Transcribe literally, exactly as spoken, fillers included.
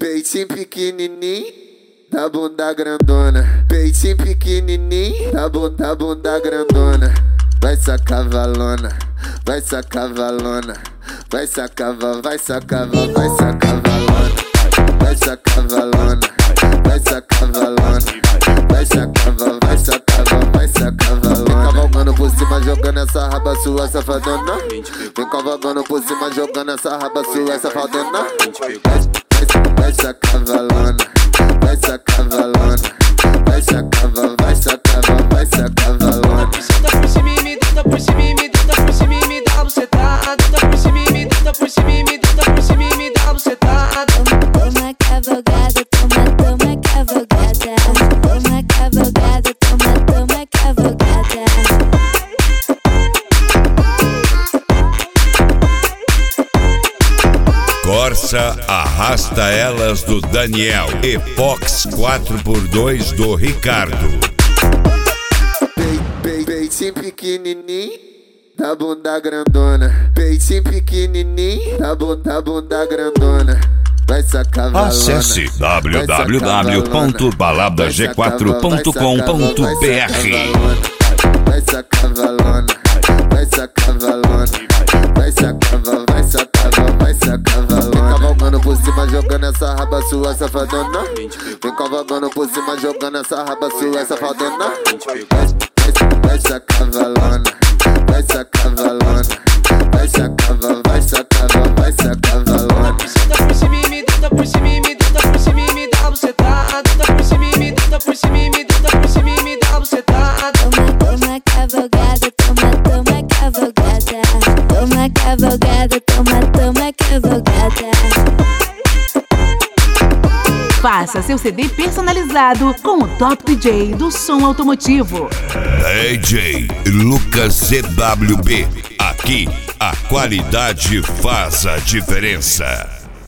Peitinho pequenininho, da bunda grandona. Peitinho pequenininho, da bunda, bunda grandona. Vai sacar valona, vai sacar valona. Vai sacar, vai sacar, vai sacar valona. Vai sacar valona, vai sacar valona. Vai sacar, vai sacar, vai sacar valona. Vem cavalgando por cima, jogando essa raba sua safadona. Vem cavalgando por cima, jogando essa raba sua safadona. Vai sacar valona, vai sacar valona. Vai sacar, vai sacar, vai sacar valona. Senta por cima e me deita por cima e me deita por cima e me dá bucetada. Deita por cima e me deita por cima e me deita por cima e me dá bucetada. Toma cavalgada, toma, toma cavalgada. Toma cavalgada, toma, toma cavalgada. Corsa Arrasta Elas do Daniel e Fox quatro por dois do Ricardo. Peitinho pequenininho, da bunda grandona. Peitinho pequenininho, da bunda, bunda grandona. Vai sacar valona. Acesse w w w ponto balada g quatro ponto com ponto b r. Vai sacar valona, vai sacar valona. Vai sacar, vai sacar, vai sacar valona. Vem cavalgando por cima, jogando essa raba sua safadona. Vem cavalgando por cima, jogando essa raba sua safadona. Vai sacar valona, vai sacar valona. Vai sacar, vai sacar, vai sacar valona. Senta por cima e me deita por cima e me deita por cima e me dá bucetada. Deita por cima e me deita por cima e me deita por cima e me dá bucetada. Toma, toma cavalgada, toma, toma cavalgada. Toma cavalgada, toma, toma cavalgada. Faça seu C D personalizado com o top D J do som automotivo. D J Lucas C W B. Aqui a qualidade faz a diferença.